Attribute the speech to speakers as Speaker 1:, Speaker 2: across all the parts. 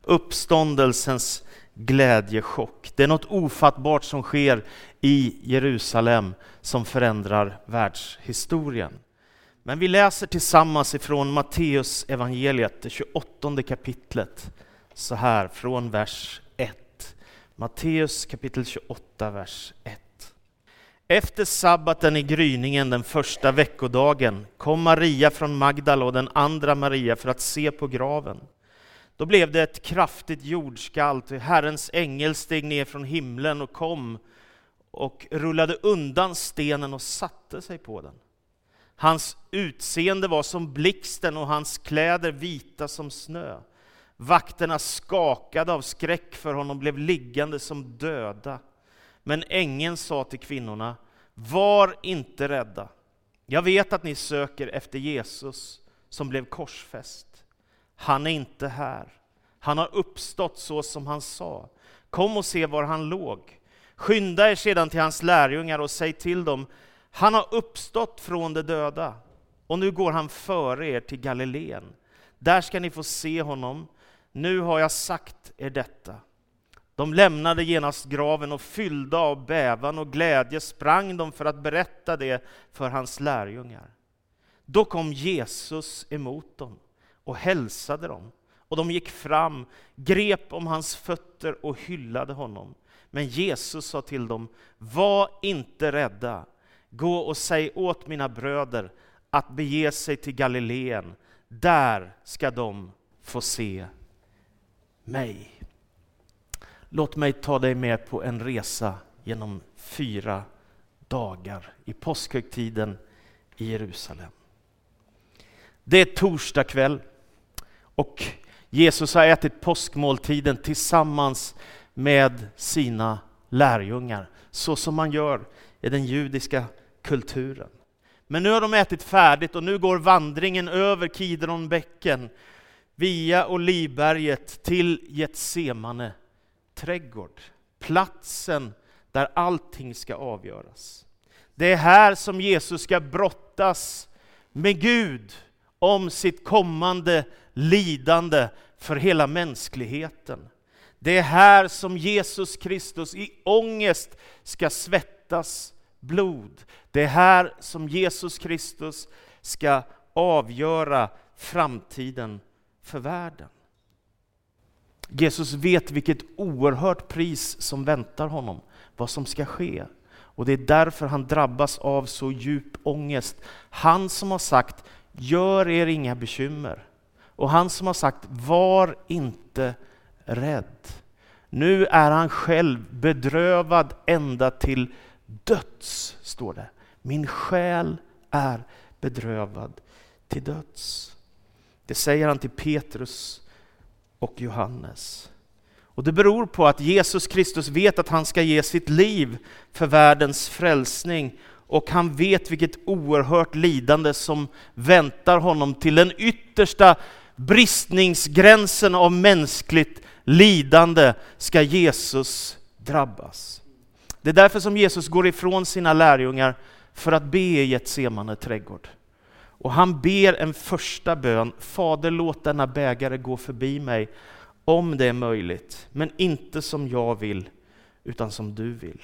Speaker 1: uppståndelsens glädjechock. Det är något ofattbart som sker i Jerusalem som förändrar världshistorien. Men vi läser tillsammans ifrån Matteus evangeliet, det 28:e kapitlet, så här från vers 1. Matteus kapitel 28, vers 1. Efter sabbaten i gryningen den första veckodagen kom Maria från Magdala och den andra Maria för att se på graven. Då blev det ett kraftigt jordskalv, och Herrens ängel steg ner från himlen och kom och rullade undan stenen och satte sig på den. Hans utseende var som blixten och hans kläder vita som snö. Vakterna skakade av skräck för honom och blev liggande som döda. Men ängeln sa till kvinnorna: var inte rädda. Jag vet att ni söker efter Jesus som blev korsfäst. Han är inte här. Han har uppstått så som han sa. Kom och se var han låg. Skynda er sedan till hans lärjungar och säg till dem: han har uppstått från de döda. Och nu går han före er till Galileen. Där ska ni få se honom. Nu har jag sagt er detta. De lämnade genast graven och fyllda av bävan och glädje sprang de för att berätta det för hans lärjungar. Då kom Jesus emot dem och hälsade dem. Och de gick fram, grep om hans fötter och hyllade honom. Men Jesus sa till dem: var inte rädda. Gå och säg åt mina bröder att bege sig till Galileen. Där ska de få se mig. Låt mig ta dig med på en resa genom 4 dagar i påskhögtiden i Jerusalem. Det är torsdag kväll och Jesus har ätit påskmåltiden tillsammans med sina lärjungar, så som man gör i den judiska kulturen. Men nu har de ätit färdigt och nu går vandringen över Kidronbäcken via Olivberget till Getsemane trädgård, platsen där allting ska avgöras. Det är här som Jesus ska brottas med Gud om sitt kommande lidande för hela mänskligheten. Det är här som Jesus Kristus i ångest ska svettas blod. Det är här som Jesus Kristus ska avgöra framtiden för världen. Jesus vet vilket oerhört pris som väntar honom, vad som ska ske. Och det är därför han drabbas av så djup ångest. Han som har sagt: gör er inga bekymmer. Och han som har sagt: var inte rädd. Nu är han själv bedrövad ända till döds, står det. Min själ är bedrövad till döds. Det säger han till Petrus och Johannes. Och det beror på att Jesus Kristus vet att han ska ge sitt liv för världens frälsning. Och han vet vilket oerhört lidande som väntar honom. Till den yttersta bristningsgränsen av mänskligt lidande ska Jesus drabbas. Det är därför som Jesus går ifrån sina lärjungar för att be i Getsemane trädgård. Och han ber en första bön: Fader, låt denna bägare gå förbi mig om det är möjligt. Men inte som jag vill, utan som du vill.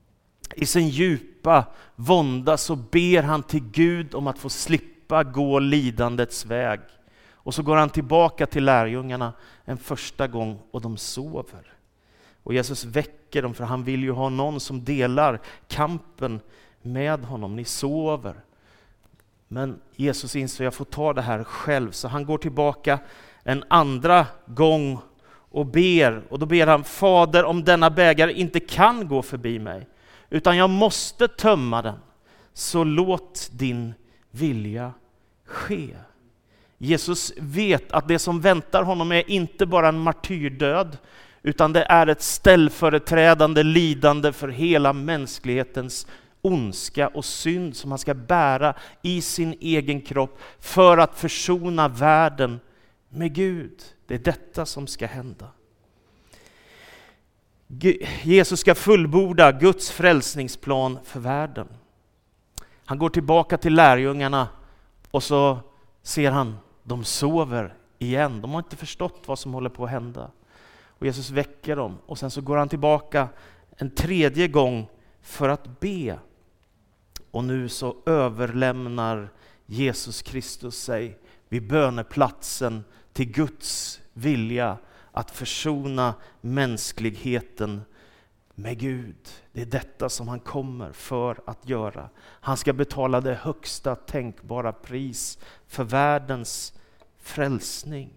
Speaker 1: I sin djupa vånda så ber han till Gud om att få slippa gå lidandets väg. Och så går han tillbaka till lärjungarna en första gång och de sover. Och Jesus väcker dem, för han vill ju ha någon som delar kampen med honom. Ni sover. Men Jesus inser: jag får ta det här själv. Så han går tillbaka en andra gång och ber. Och då ber han: Fader, om denna bägare inte kan gå förbi mig, utan jag måste tömma den, så låt din vilja ske. Jesus vet att det som väntar honom är inte bara en martyrdöd, utan det är ett ställföreträdande lidande för hela mänsklighetens ondska och synd som han ska bära i sin egen kropp för att försona världen med Gud. Det är detta som ska hända. Jesus ska fullborda Guds frälsningsplan för världen. Han går tillbaka till lärjungarna och så ser han: de sover igen. De har inte förstått vad som håller på att hända. Och Jesus väcker dem. Och sen så går han tillbaka en tredje gång för att be. Och nu så överlämnar Jesus Kristus sig vid böneplatsen till Guds vilja att försona mänskligheten med Gud. Det är detta som han kommer för att göra. Han ska betala det högsta tänkbara pris för världens frälsning.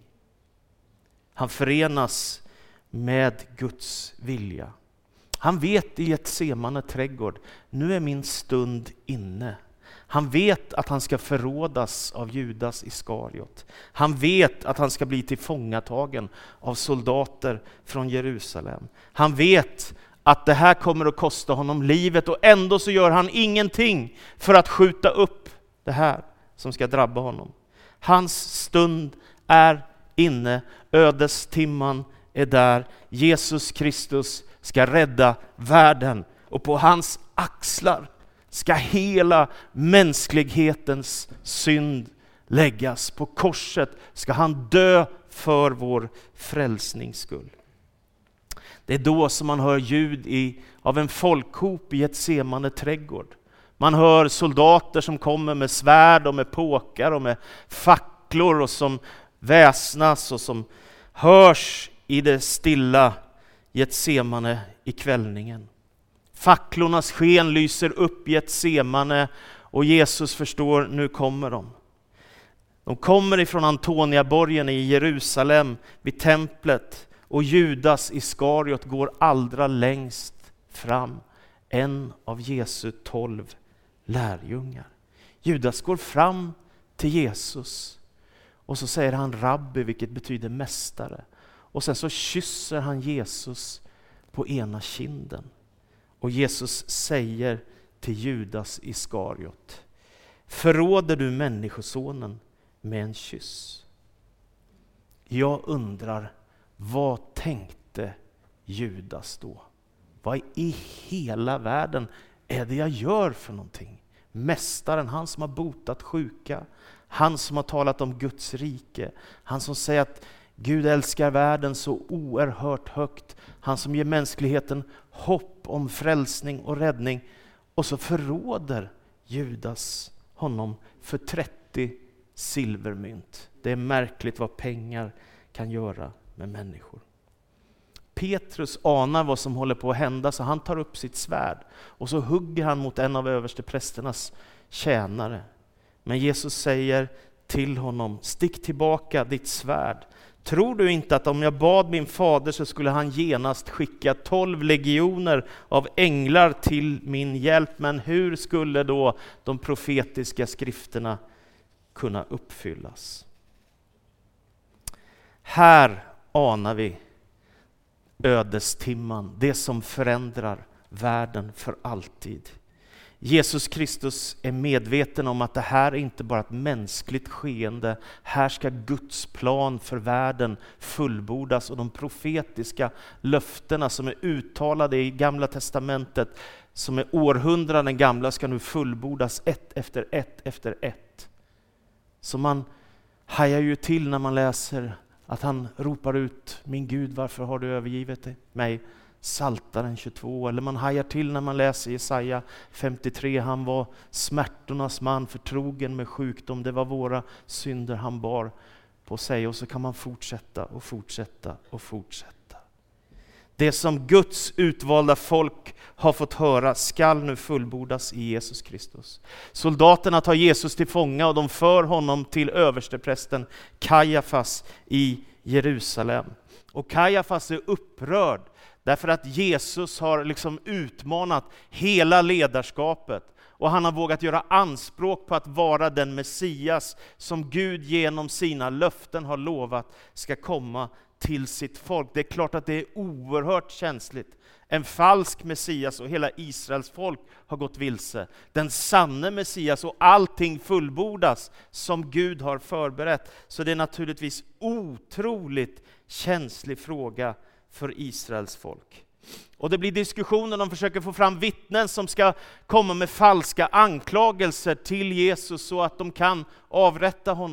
Speaker 1: Han förenas med Guds vilja. Han vet i Getsemane trädgård, nu är min stund inne. Han vet att han ska förrådas av Judas Iskariot. Han vet att han ska bli tillfångatagen av soldater från Jerusalem. Han vet att det här kommer att kosta honom livet, och ändå så gör han ingenting för att skjuta upp det här som ska drabba honom. Hans stund är inne, ödestimman är där. Jesus Kristus ska rädda världen, och på hans axlar ska hela mänsklighetens synd läggas. På korset ska han dö för vår frälsnings skull. Det är då som man hör ljud av en folkhop i Getsemane trädgård. Man hör soldater som kommer med svärd och med påkar och med facklor och som väsnas och som hörs i det stilla Getsemane i kvällningen. Facklornas sken lyser upp Getsemane och Jesus förstår, nu kommer de. De kommer ifrån Antoniaborgen i Jerusalem vid templet, och Judas Iskariot går allra längst fram, en av Jesu 12 lärjungar. Judas går fram till Jesus och så säger han rabbi, vilket betyder mästare. Och sen så kysser han Jesus på ena kinden. Och Jesus säger till Judas Iskariot: förråder du människosonen med en kyss? Jag undrar, vad tänkte Judas då? Vad i hela världen är det jag gör för någonting? Mästaren, han som har botat sjuka, han som har talat om Guds rike, han som säger att Gud älskar världen så oerhört högt, han som ger mänskligheten hopp om frälsning och räddning, och så förråder Judas honom för 30 silvermynt. Det är märkligt vad pengar kan göra med människor. Petrus anar vad som håller på att hända, så han tar upp sitt svärd och så hugger han mot en av översteprästernas tjänare. Men Jesus säger till honom: stick tillbaka ditt svärd. Tror du inte att om jag bad min fader så skulle han genast skicka 12 legioner av änglar till min hjälp? Men hur skulle då de profetiska skrifterna kunna uppfyllas? Här anar vi ödestimman, det som förändrar världen för alltid. Jesus Kristus är medveten om att det här är inte bara ett mänskligt skeende. Här ska Guds plan för världen fullbordas, och de profetiska löftena som är uttalade i Gamla testamentet, som är århundraden gamla, ska nu fullbordas ett efter ett. Så man hajar ju till när man läser att han ropar ut: min Gud, varför har du övergivit mig? Psaltaren 22. Eller man hajar till när man läser Jesaja 53. Han var smärtornas man, förtrogen med sjukdom. Det var våra synder han bar på sig. Och så kan man fortsätta och fortsätta och fortsätta. Det som Guds utvalda folk har fått höra skall nu fullbordas i Jesus Kristus. Soldaterna tar Jesus till fånga och de för honom till översteprästen Kajafas i Jerusalem. Och Kajafas är upprörd därför att Jesus har liksom utmanat hela ledarskapet. Och han har vågat göra anspråk på att vara den Messias som Gud genom sina löften har lovat ska komma till sitt folk. Det är klart att det är oerhört känsligt. En falsk Messias och hela Israels folk har gått vilse. Den sanne Messias och allting fullbordas som Gud har förberett. Så det är naturligtvis otroligt känslig fråga för Israels folk. Och det blir diskussioner, de försöker få fram vittnen som ska komma med falska anklagelser till Jesus så att de kan avrätta honom.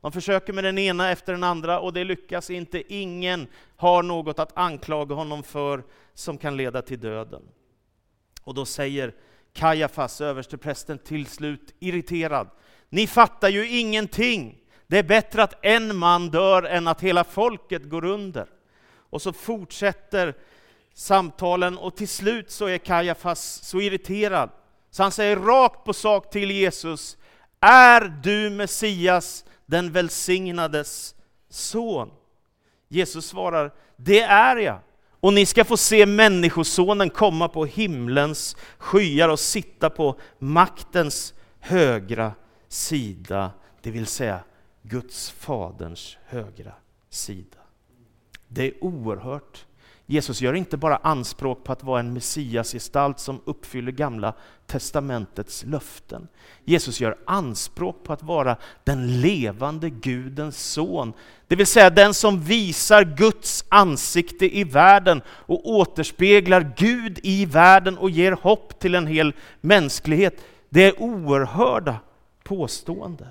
Speaker 1: De försöker med den ena efter den andra och det lyckas inte. Ingen har något att anklaga honom för som kan leda till döden. Och då säger Kajafas, översteprästen, till slut irriterad: ni fattar ju ingenting. Det är bättre att en man dör än att hela folket går under. Och så fortsätter samtalen och till slut så är Kajafas så irriterad så han säger rakt på sak till Jesus: är du Messias, den välsignades son? Jesus svarar: det är jag. Och ni ska få se människosonen komma på himlens skyar och sitta på maktens högra sida, det vill säga Guds faderns högra sida. Det är oerhört. Jesus gör inte bara anspråk på att vara en messiasgestalt som uppfyller gamla testamentets löften. Jesus gör anspråk på att vara den levande Gudens son. Det vill säga den som visar Guds ansikte i världen och återspeglar Gud i världen och ger hopp till en hel mänsklighet. Det är oerhörda påstående.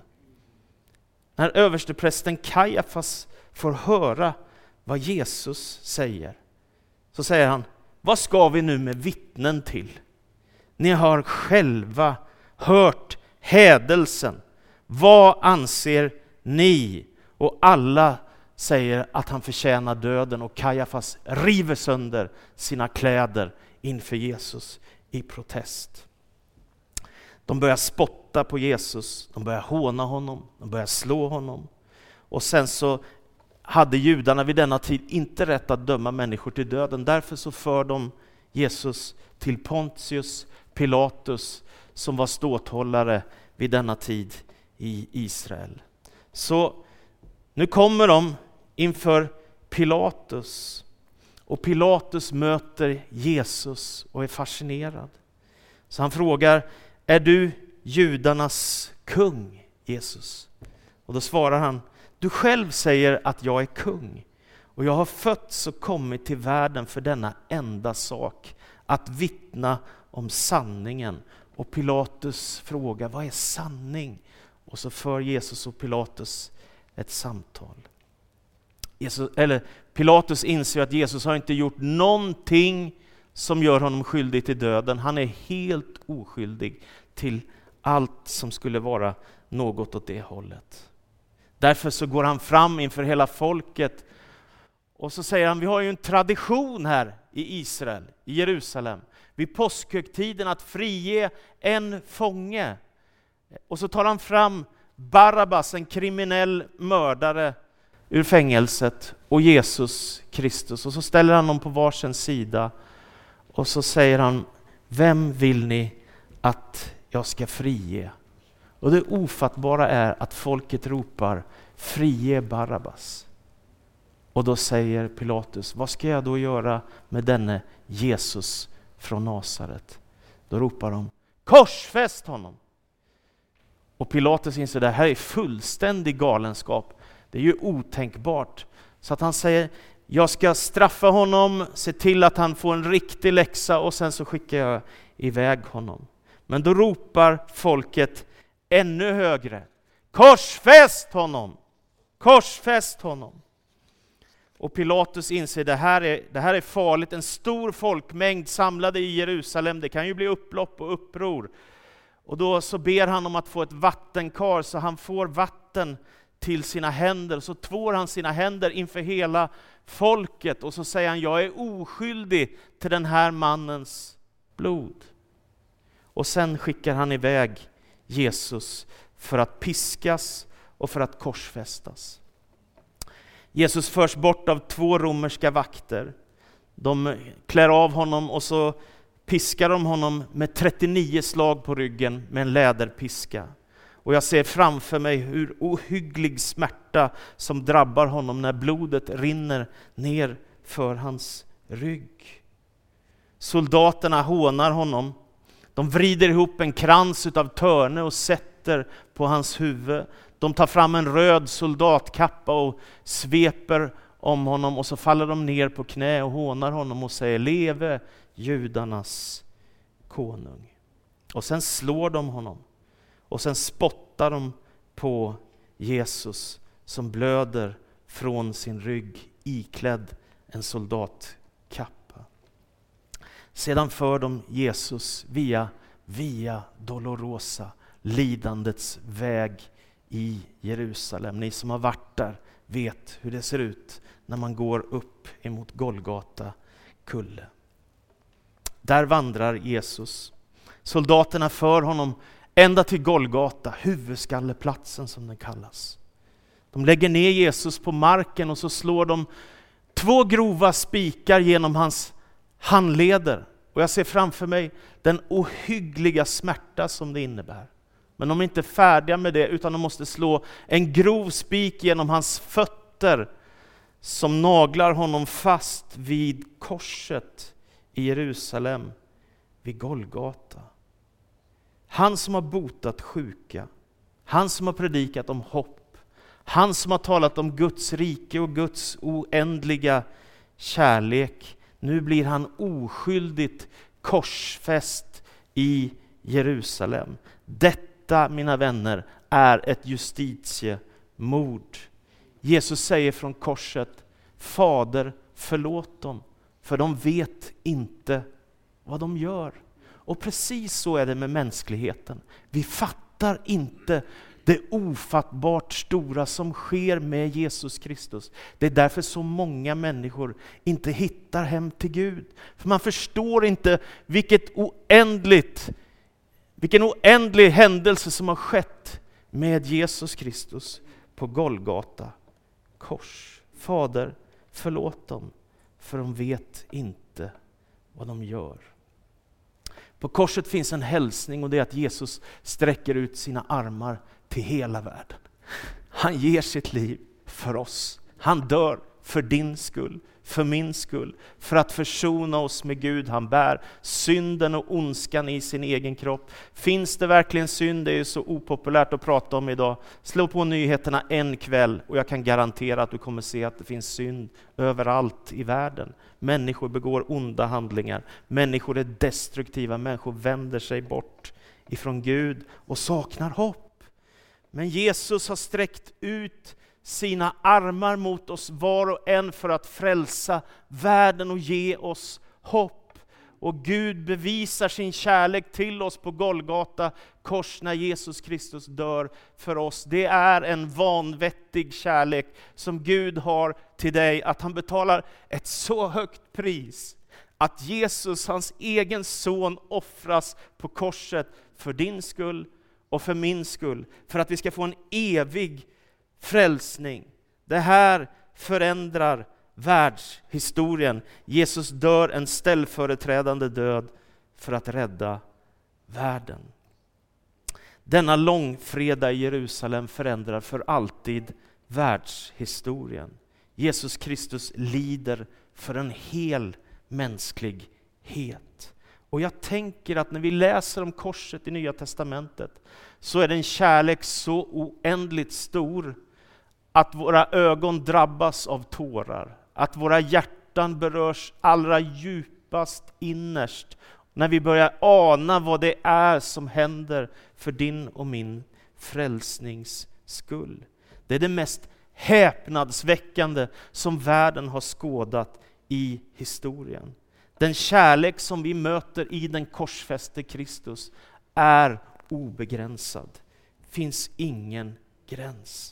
Speaker 1: När översteprästen Kajafas får höra vad Jesus säger, så säger han: vad ska vi nu med vittnen till? Ni har själva hört hädelsen. Vad anser ni? Och alla säger att han förtjänar döden, och Kajafas river sönder sina kläder inför Jesus i protest. De börjar spotta på Jesus, de börjar håna honom, de börjar slå honom. Och sen så hade judarna vid denna tid inte rätt att döma människor till döden. Därför så för de Jesus till Pontius Pilatus, som var ståthållare vid denna tid i Israel. Så nu kommer de inför Pilatus, och Pilatus möter Jesus och är fascinerad. Så han frågar: är du judarnas kung, Jesus? Och då svarar han: du själv säger att jag är kung, och jag har fötts och kommit till världen för denna enda sak, att vittna om sanningen. Och Pilatus frågar: vad är sanning? Och så för Jesus och Pilatus ett samtal. Pilatus inser att Jesus har inte gjort någonting som gör honom skyldig till döden. Han är helt oskyldig till allt som skulle vara något åt det hållet. Därför så går han fram inför hela folket och så säger han: vi har ju en tradition här i Israel, i Jerusalem, vid påskhögtiden att frige en fånge. Och så tar han fram Barabbas, en kriminell mördare, ur fängelset, och Jesus Kristus. Och så ställer han dem på varsin sida och så säger han: vem vill ni att jag ska frige? Och det ofattbara är att folket ropar: frige Barabbas. Och då säger Pilatus: vad ska jag då göra med denne Jesus från Nasaret? Då ropar de: korsfäst honom! Och Pilatus inser att det här är fullständig galenskap. Det är ju otänkbart. Så att han säger: jag ska straffa honom, se till att han får en riktig läxa, och sen så skickar jag iväg honom. Men då ropar folket ännu högre: korsfäst honom! Korsfäst honom! Och Pilatus inser att det här är farligt. En stor folkmängd samlade i Jerusalem, det kan ju bli upplopp och uppror. Och då så ber han om att få ett vattenkar, så han får vatten till sina händer. Så tvår han sina händer inför hela folket och så säger han: jag är oskyldig till den här mannens blod. Och sen skickar han iväg Jesus för att piskas och för att korsfästas. Jesus förs bort av 2 romerska vakter. De klär av honom och så piskar de honom med 39 slag på ryggen med en läderpiska. Och jag ser framför mig hur ohygglig smärta som drabbar honom när blodet rinner ner för hans rygg. Soldaterna hånar honom. De vrider ihop en krans utav törne och sätter på hans huvud. De tar fram en röd soldatkappa och sveper om honom, och så faller de ner på knä och hånar honom och säger: leve judarnas konung. Och sen slår de honom och sen spottar de på Jesus som blöder från sin rygg iklädd en soldatkappa. Sedan för de Jesus via Dolorosa, lidandets väg i Jerusalem. Ni som har varit där vet hur det ser ut när man går upp emot Golgata kulle. Där vandrar Jesus. Soldaterna för honom ända till Golgata, huvudskalleplatsen som den kallas. De lägger ner Jesus på marken och så slår de 2 grova spikar genom hans handleder. Och jag ser framför mig den ohyggliga smärta som det innebär. Men de är inte färdiga med det, utan de måste slå en grov spik genom hans fötter som naglar honom fast vid korset i Jerusalem, vid Golgata. Han som har botat sjuka, han som har predikat om hopp, han som har talat om Guds rike och Guds oändliga kärlek. Nu blir han oskyldigt korsfäst i Jerusalem. Detta, mina vänner, är ett justitiemord. Jesus säger från korset: Fader, förlåt dem, för de vet inte vad de gör. Och precis så är det med mänskligheten. Vi fattar inte det ofattbart stora som sker med Jesus Kristus. Det är därför så många människor inte hittar hem till Gud. För man förstår inte vilken oändlig händelse som har skett med Jesus Kristus på Golgata kors. Fader, förlåt dem, för de vet inte vad de gör. På korset finns en hälsning, och det är att Jesus sträcker ut sina armar till hela världen. Han ger sitt liv för oss. Han dör för din skull, för min skull, för att försona oss med Gud. Han bär synden och ondskan i sin egen kropp. Finns det verkligen synd? Det är ju så opopulärt att prata om idag. Slå på nyheterna en kväll och jag kan garantera att du kommer se att det finns synd överallt i världen. Människor begår onda handlingar. Människor är destruktiva. Människor vänder sig bort ifrån Gud och saknar hopp. Men Jesus har sträckt ut sina armar mot oss var och en för att frälsa världen och ge oss hopp. Och Gud bevisar sin kärlek till oss på Golgata kors när Jesus Kristus dör för oss. Det är en vanvettig kärlek som Gud har till dig, att han betalar ett så högt pris att Jesus, hans egen son, offras på korset för din skull och för min skull, för att vi ska få en evig frälsning. Det här förändrar världshistorien. Jesus dör en ställföreträdande död för att rädda världen. Denna långfredag i Jerusalem förändrar för alltid världshistorien. Jesus Kristus lider för en hel mänsklighet. Och jag tänker att när vi läser om korset i Nya testamentet så är det en kärlek så oändligt stor att våra ögon drabbas av tårar. Att våra hjärtan berörs allra djupast innerst när vi börjar ana vad det är som händer för din och min frälsnings skull. Det är det mest häpnadsväckande som världen har skådat i historien. Den kärlek som vi möter i den korsfäste Kristus är obegränsad. Finns ingen gräns.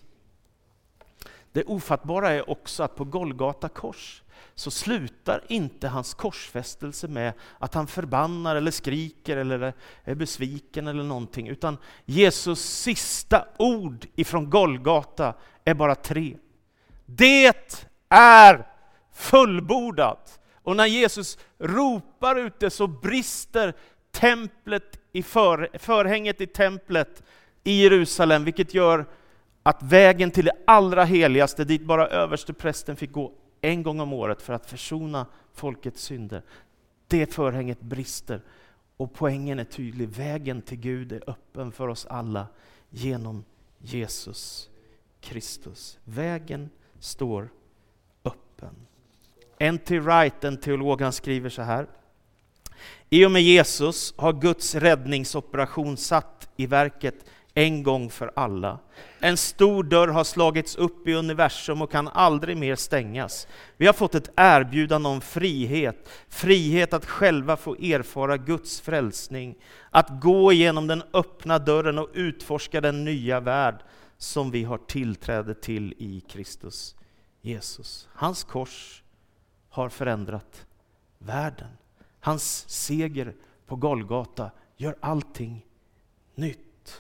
Speaker 1: Det ofattbara är också att på Golgata kors så slutar inte hans korsfästelse med att han förbannar eller skriker eller är besviken eller någonting, utan Jesus sista ord ifrån Golgata är bara 3. Det är fullbordat. Och när Jesus ropar ut det så brister templet förhänget i templet i Jerusalem, vilket gör att vägen till det allra heligaste, dit bara översteprästen fick gå en gång om året för att försona folkets synder, det förhänget brister. Och poängen är tydlig: vägen till Gud är öppen för oss alla genom Jesus Kristus. Vägen står öppen. N.T. Wright, en teolog, han skriver så här: i och med Jesus har Guds räddningsoperation satt i verket en gång för alla. En stor dörr har slagits upp i universum och kan aldrig mer stängas. Vi har fått ett erbjudande om frihet. Frihet att själva få erfara Guds frälsning. Att gå igenom den öppna dörren och utforska den nya värld som vi har tillträde till i Kristus Jesus. Hans kors har förändrat världen. Hans seger på Golgata gör allting nytt.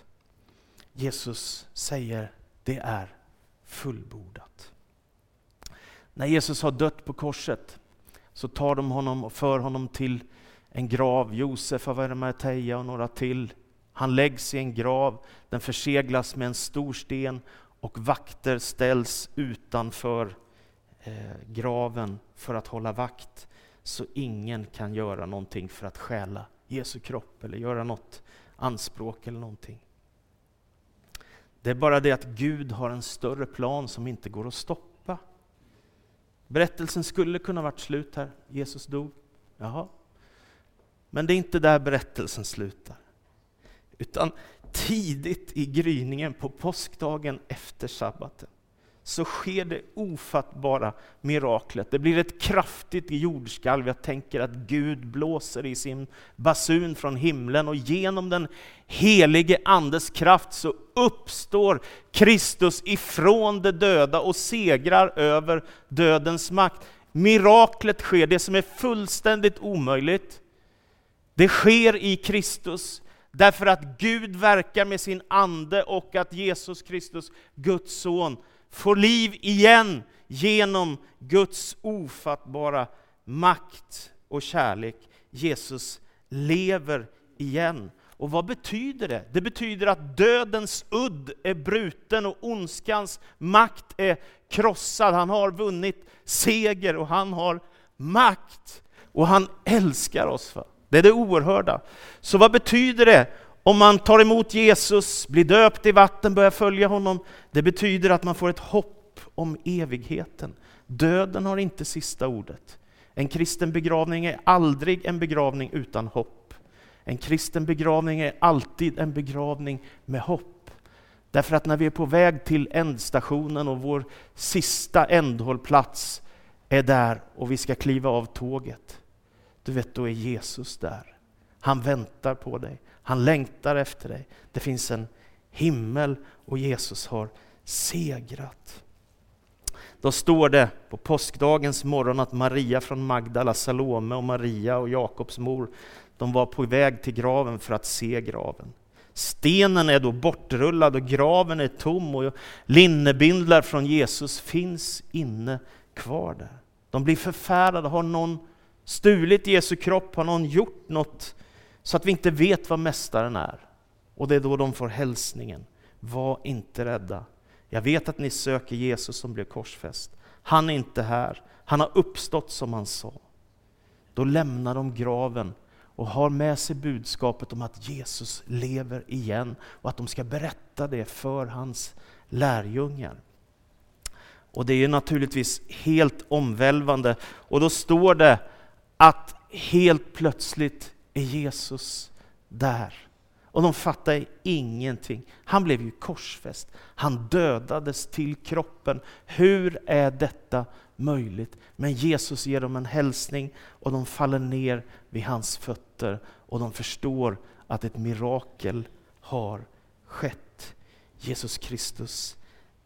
Speaker 1: Jesus säger, det är fullbordat. När Jesus har dött på korset så tar de honom och för honom till en grav. Josef av Arimathea och några till. Han läggs i en grav, den förseglas med en stor sten och vakter ställs utanför graven för att hålla vakt. Så ingen kan göra någonting för att stjäla Jesu kropp eller göra något anspråk eller någonting. Det är bara det att Gud har en större plan som inte går att stoppa. Berättelsen skulle kunna varit slut här. Jesus dog. Jaha. Men det är inte där berättelsen slutar. Utan tidigt i gryningen på påskdagen efter sabbaten så sker det ofattbara miraklet. Det blir ett kraftigt jordskalv. Jag tänker att Gud blåser i sin basun från himlen och genom den helige andes kraft så uppstår Kristus ifrån de döda och segrar över dödens makt. Miraklet sker, det som är fullständigt omöjligt. Det sker i Kristus därför att Gud verkar med sin ande och att Jesus Kristus, Guds son, får liv igen genom Guds ofattbara makt och kärlek. Jesus lever igen. Och vad betyder det? Det betyder att dödens udd är bruten och ondskans makt är krossad. Han har vunnit seger och han har makt. Och han älskar oss. Det är det oerhörda. Så vad betyder det? Om man tar emot Jesus, blir döpt i vatten, börjar följa honom, det betyder att man får ett hopp om evigheten. Döden har inte sista ordet. En kristen begravning är aldrig en begravning utan hopp. En kristen begravning är alltid en begravning med hopp. Därför att när vi är på väg till ändstationen och vår sista ändhållplats är där och vi ska kliva av tåget, du vet, då är Jesus där. Han väntar på dig. Han längtar efter dig. Det finns en himmel och Jesus har segrat. Då står det på påskdagens morgon att Maria från Magdala, Salome och Maria och Jakobs mor, de var på väg till graven för att se graven. Stenen är då bortrullad och graven är tom och linnebindlar från Jesus finns inne kvar där. De blir förfärade. Har någon stulit Jesu kropp? Har någon gjort något så att vi inte vet vad mästaren är? Och det är då de får hälsningen. Var inte rädda. Jag vet att ni söker Jesus som blev korsfäst. Han är inte här. Han har uppstått som han sa. Då lämnar de graven och har med sig budskapet om att Jesus lever igen och att de ska berätta det för hans lärjungar. Och det är naturligtvis helt omvälvande. Och då står det att helt plötsligt är Jesus där. Och de fattar ingenting. Han blev ju korsfäst. Han dödades till kroppen. Hur är detta möjligt? Men Jesus ger dem en hälsning och de faller ner vid hans fötter. Och de förstår att ett mirakel har skett. Jesus Kristus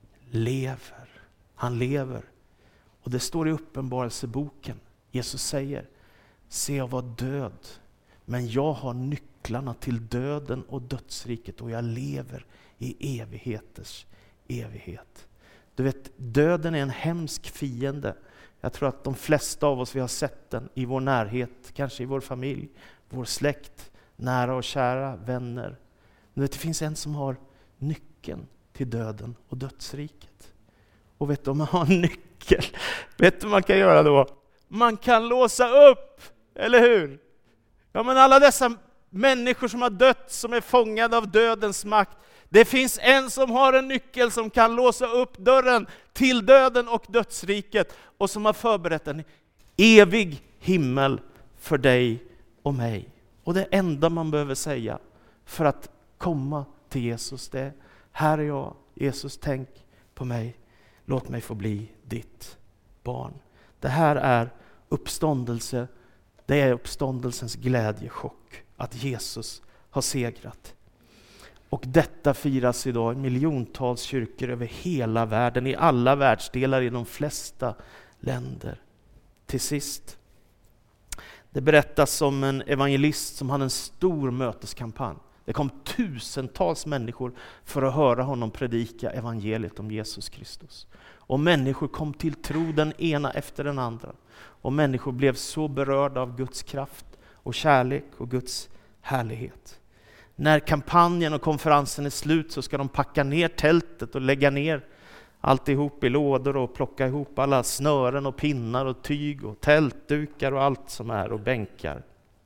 Speaker 1: lever. Han lever. Och det står i Uppenbarelseboken. Jesus säger, se jag var död, men jag har nycklarna till döden och dödsriket och jag lever i evigheters evighet. Du vet, döden är en hemsk fiende. Jag tror att de flesta av oss, vi har sett den i vår närhet, kanske i vår familj, vår släkt, nära och kära, vänner. Du vet, det finns en som har nyckeln till döden och dödsriket. Och vet du, om man har en nyckel, vet du vad man kan göra då? Man kan låsa upp, eller hur? Ja, men alla dessa människor som har dött, som är fångade av dödens makt. Det finns en som har en nyckel som kan låsa upp dörren till döden och dödsriket. Och som har förberett en evig himmel för dig och mig. Och det enda man behöver säga för att komma till Jesus. Det är, här är jag, Jesus, tänk på mig. Låt mig få bli ditt barn. Det här är uppståndelse. Det är uppståndelsens glädjechock att Jesus har segrat. Och detta firas idag i miljontals kyrkor över hela världen, i alla världsdelar, i de flesta länder. Till sist, det berättas om en evangelist som hade en stor möteskampanj. Det kom tusentals människor för att höra honom predika evangeliet om Jesus Kristus. Och människor kom till tro, den ena efter den andra. Och människor blev så berörda av Guds kraft och kärlek och Guds härlighet. När kampanjen och konferensen är slut så ska de packa ner tältet och lägga ner alltihop i lådor och plocka ihop alla snören och pinnar och tyg och tältdukar och allt som är och bänkar.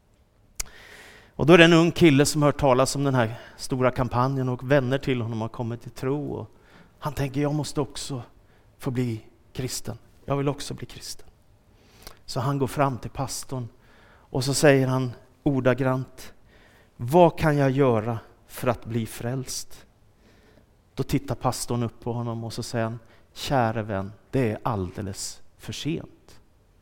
Speaker 1: Och då är det en ung kille som hör talas om den här stora kampanjen och vänner till honom har kommit till tro. Och han tänker, jag måste också få bli kristen. Jag vill också bli kristen. Så han går fram till pastorn och så säger han ordagrant, vad kan jag göra för att bli frälst? Då tittar pastorn upp på honom och så säger han, käre vän, det är alldeles för sent.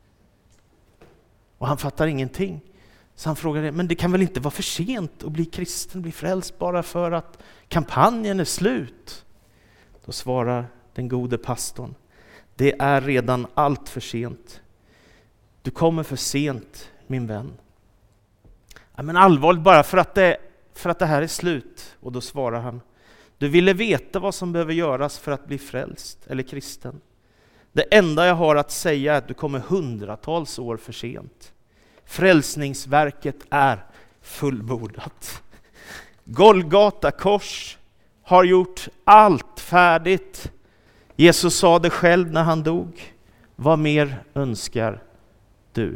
Speaker 1: Och han fattar ingenting. Så han frågar, men det kan väl inte vara för sent att bli kristen, bli frälst bara för att kampanjen är slut? Då svarar den gode pastorn, det är redan allt för sent. Du kommer för sent, min vän. Ja, men allvarligt, bara för att det här är slut. Och då svarar han, du ville veta vad som behöver göras för att bli frälst eller kristen. Det enda jag har att säga är att du kommer hundratals år för sent. Frälsningsverket är fullbordat. Golgata kors har gjort allt färdigt. Jesus sa det själv när han dog. Vad mer önskar du?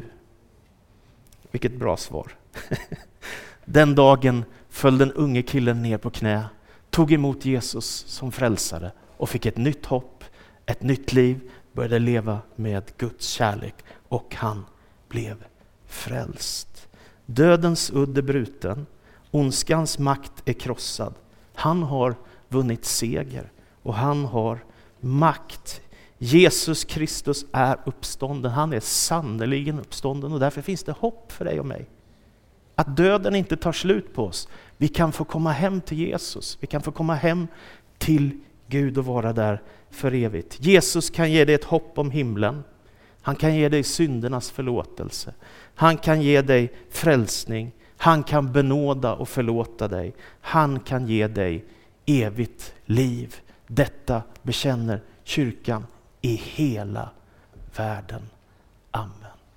Speaker 1: Vilket bra svar. Den dagen föll den unge killen ner på knä, tog emot Jesus som frälsare och fick ett nytt hopp, ett nytt liv, började leva med Guds kärlek och han blev frälst. Dödens udd är bruten, ondskans makt är krossad. Han har vunnit seger och han har makt. Jesus Kristus är uppstånden, han är sannoliken uppstånden och därför finns det hopp för dig och mig. Att döden inte tar slut på oss. Vi kan få komma hem till Jesus. Vi kan få komma hem till Gud och vara där för evigt. Jesus kan ge dig ett hopp om himlen. Han kan ge dig syndernas förlåtelse. Han kan ge dig frälsning. Han kan benåda och förlåta dig. Han kan ge dig evigt liv. Detta bekänner kyrkan i hela världen. Amen.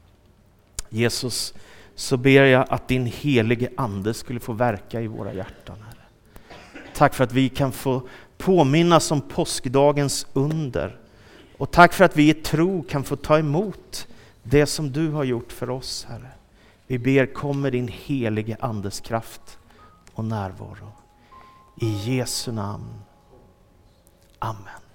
Speaker 1: Jesus, så ber jag att din helige ande skulle få verka i våra hjärtan, Herre. Tack för att vi kan få påminnas om påskdagens under. Och tack för att vi i tro kan få ta emot det som du har gjort för oss, Herre. Vi ber, kom med din helige andes kraft och närvaro. I Jesu namn. Amen.